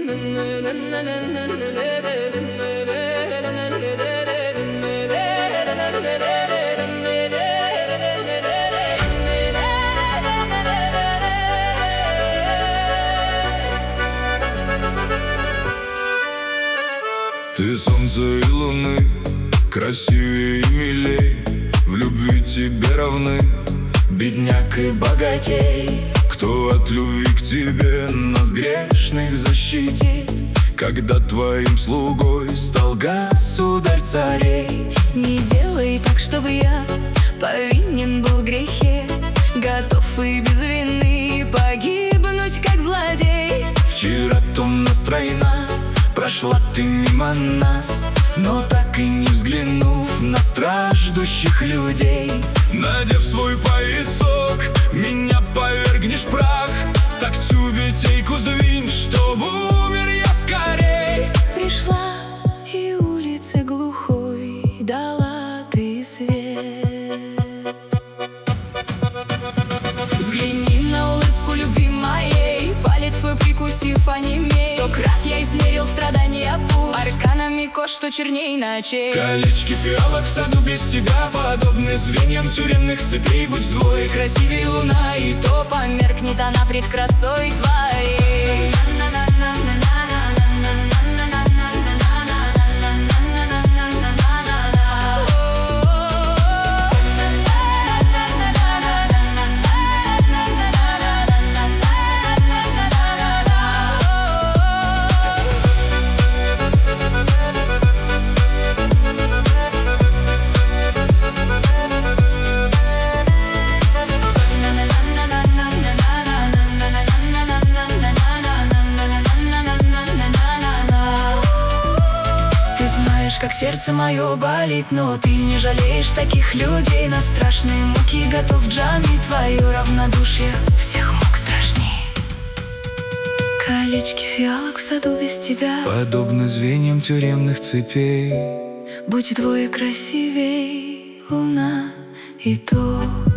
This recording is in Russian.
Ты солнце и луны, красивее и милей, в любви тебе равны бедняк и богатей. Кто от любви к тебе нас грешных защитит, когда твоим слугой стал государь царей? Не делай так, чтобы я повинен был в грехе, готов и без вины погибнуть, как злодей. Вчера томно стройна прошла ты мимо нас, но так и не взглянув на страждущих людей. Надев свой поясок, меня повергнешь в прах, так тюбетейку сдвинь, чтобы умер я скорей. Пришла и улицы глухой дала ты свет. Взгляни на улыбку любви моей, палец свой прикусив онемей. 100 крат я измерил страдания путь, арканами кож, что черней ночей. Колечки фиалок в саду без тебя подобны звеньям тюремных цепей. Будь вдвое красивей луна, И то померкнет она пред красой твоей. Как сердце мое болит, но ты не жалеешь таких людей. На страшные муки готов джами, твое равнодушие всех мук страшней. Колечки фиалок в саду без тебя подобны звеньям тюремных цепей. Будь вдвое красивей луна, и то